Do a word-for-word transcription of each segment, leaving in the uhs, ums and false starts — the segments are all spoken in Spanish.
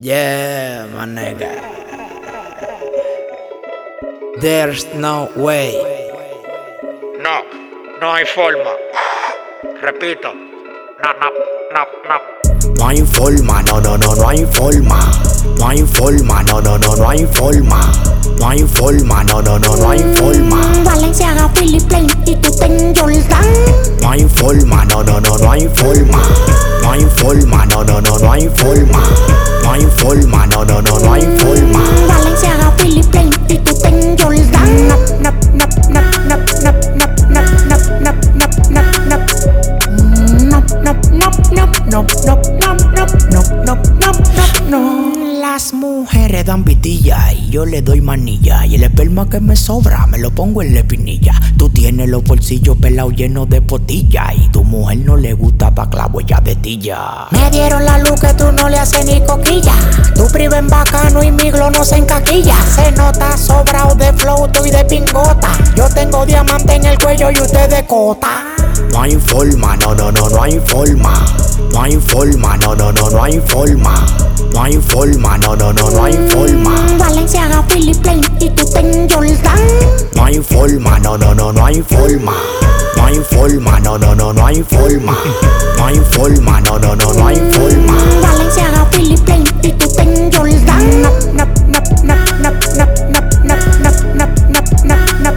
Yeah, my nigga. There's no way. No, no hay forma. Repito, no, no, no, no. No hay forma, no, no, no, no hay forma. No hay forma, no, no, no, no hay forma. No hay forma, no, no, no, no hay forma. Valenciaga, Philip Plain y tú ten Jordan. No hay forma, no, no, no, no hay forma. No hay forma, no, no, no, no hay forma. No hay forma, no, no, no, no hay forma. Valenciaga, Philip Plain y tú ten Jordan. Nap, nap, nap, nap, nap, nap, nap, nap, nap, nap, nap, nap, nap. Nap, nap, nap, nap, nap, nap, nap, nap, nap, nap, nap, no. Las mujeres dan vitilla y yo le doy manilla. Y el esperma que me sobra me lo pongo en la espinilla. Tú tienes los bolsillos pelados llenos de potilla. Y tu mujer no le gusta pa' clavo, ella de tilla. Me dieron la luz que tú no le haces ni coquilla. Tu priva en bacano y mi glow no se encaquilla. Se nota sobrado de flow, tú y de pingota. Yo tengo diamante en el cuello y usted de cota. No hay forma, no, no, no, no hay forma. No hay forma, no, no, no, no hay forma. No hay forma, no, no, no, no hay forma. Valenciaga, Philip Plain y tú ten Jordan. No hay forma, no, no, no, no hay forma. No hay forma, no, no, no, no hay forma. No hay forma, no, no, no, no hay forma. Valenciaga, Philip Plain y tú ten Jordan. Nap, nap, nap, nap, nap, nap, nap, nap, nap, nap, nap, nap, nap.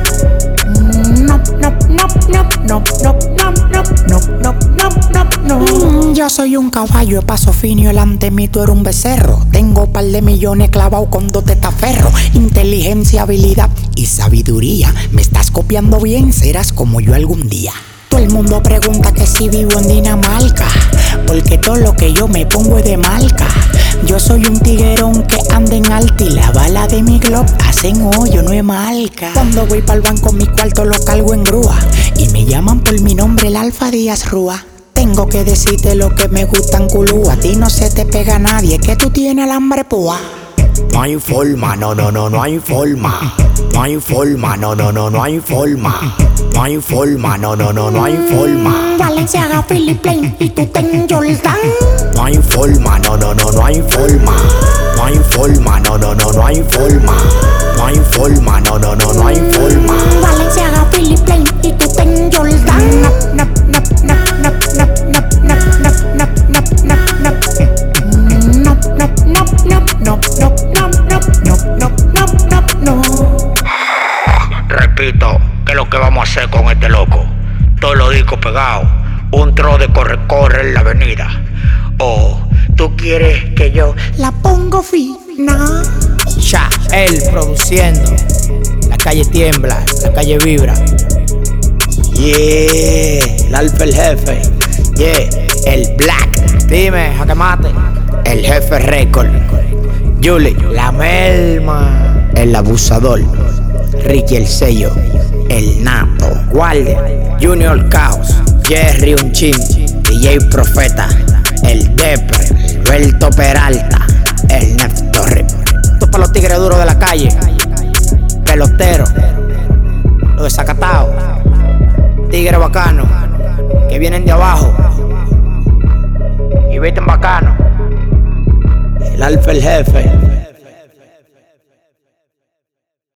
Nap, nap, nap, nap, nap, nap, nap, nap, nap, nap, nap, no. Yo soy un caballo de paso fino, delante mí tú eres un becerro. Tengo par de millones clavados con dos testaferros. Inteligencia, habilidad y sabiduría. Me estás copiando bien, serás como yo algún día. Todo el mundo pregunta que si vivo en Dinamarca, porque todo lo que yo me pongo es de marca. Yo soy un tiguerón que anda en alta y la bala de mi glob hacen hoyo, no es marca. Cuando voy pa'l banco mi cuarto lo cargo en grúa y me llaman por mi nombre, el Alfa Díaz Rúa. Tengo que decirte lo que me gustan culú. A ti no se te pega nadie, que tú tienes alambre púa. No hay forma, no, no, no, no hay forma. No hay forma, no, no, no, no hay forma. No hay forma, no, no, no, no hay forma. Valenciaga, Philip Plain y tú ten Jordan. No hay forma, no, no, no, no hay forma. No hay forma, no, no, no, no hay forma. No hay forma, no, no, no, no hay forma. Valenciaga, Philip Plain y tú ten Jordan. Nap, nap, nap, nap, nap, nap, nap, nap, nap, nap, nap, nap, nap. Nap, nap, nap, nap, nap, nap, nap, nap, nap, nap, nap, no. Repito, ¿qué es lo que vamos a hacer con este loco? Todos los discos pegados, un tro de corre-corre en la avenida. O tú quieres que yo la pongo fina. Ya, él produciendo. La calle tiembla, la calle vibra. Yeah, el Alfa el jefe. Yeah, el Black. Dime, jaque mate. El jefe Record. Julie, la Melma. El abusador. Ricky el sello. El nato. Guardia. Junior Caos. Jerry Unchim. D J Profeta. El Depre. Alberto Peralta. El Nefto Rip. Esto es para los tigres duros de la calle. Pelotero. Los desacatados. Tigres bacanos. Que vienen de abajo. Y visten bacano. El Alfa el jefe.